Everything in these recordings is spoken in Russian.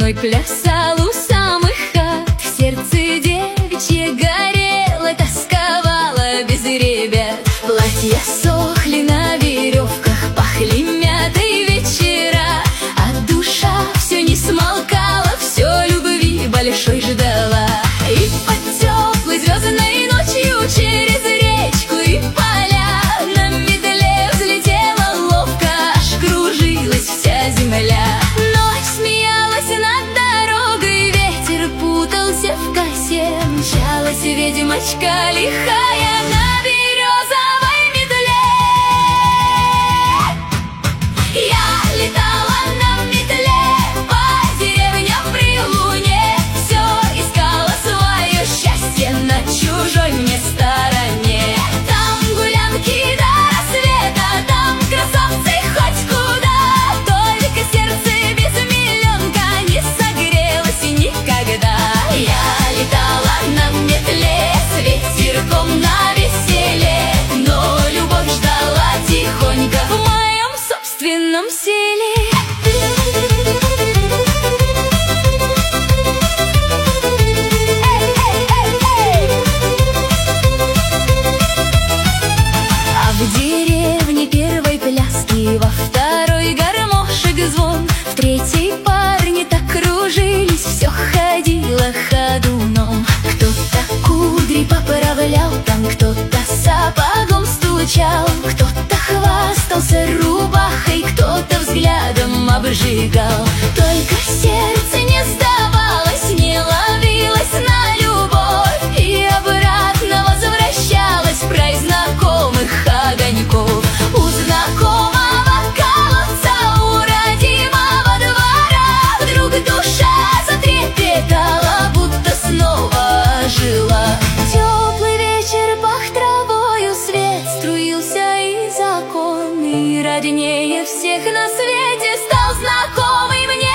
мной плясал у самых хат. Сердце девичье горело, тосковало без ребят. Платья сохли на веревках, пахли мятой вечера, а душа все не смолкала, все любви большой ждала. И под теплой звездной ночью через речку и поля на метле взлетела ловко, аж кружилась вся земля. Ночь смеялась над дорогой, ветер путался в косе, мчалась ведьмочка лихая на березовой метле. Я летала на метле по деревням при луне, все искала свое счастье на чужой мне стороне. Там гулянки до рассвета, там красавцы хоть куда, только сердце без миллионка не согрелось никогда. Я летала на метле с ветерком на веселе, но любовь ждала тихонько в моем собственном селе. А в деревне первой пляски, во второй гармошек звон, в третьей парни так кружились, все ходило ходуном. Кто-то кудри поправлял, там кто-то сапогом стучал, кто-то хвастался рубахой, кто-то взглядом обжигал. Только сердце не сдавалось, не ловилось на любовь и обратно возвращалось в край знакомых огоньков. У знакомого колодца, у родимого двора вдруг душа затрепетала, будто снова ожила. Теплый вечер пах травою, свет струился из окон, и роднее всех на свете стал знакомый мне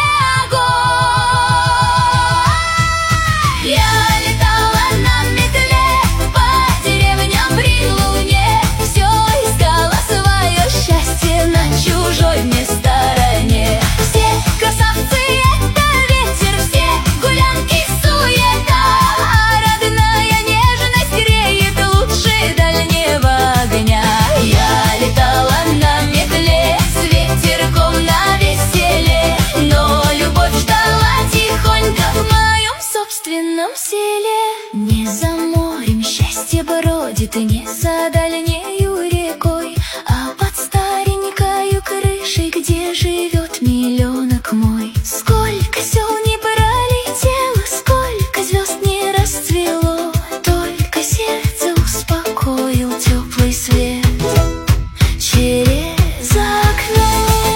огонь. Я летала на метле по деревням при луне, все искала свое счастье на чужой мне стороне. Все красавцы — это ветер, все гулянки — суета, а родная нежность греет лучше дальнего огня. Я летала на метле с ветерком на веселе, но любовь ждала тихонько в моем собственном селе. Не за морем счастье бродит, не за дальнею рекой, а под старенькою крышей, где живет миллионок мой. Сколько сел не пролетело, сколько звезд не расцвело, только сердце успокоил теплый свет через окно.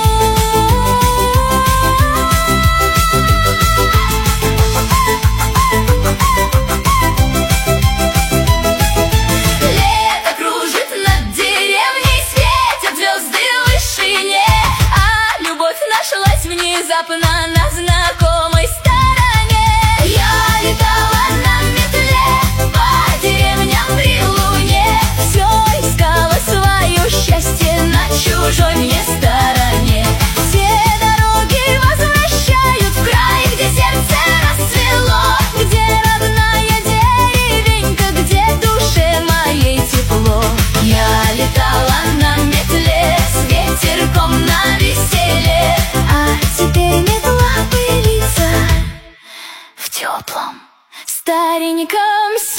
Лето кружит над деревней, светят звезды в вышине, а любовь нашлась внезапно на знакомой стороне. Я летала на метле по деревням при луне, все искала свое счастье на чужой мне стороне. Все дороги возвращают в край, где сердце расцвело, где родная деревенька, где душе моей тепло. Я летала на метле с ветерком на веселе, а теперь метла пылится в теплом стареньком селе.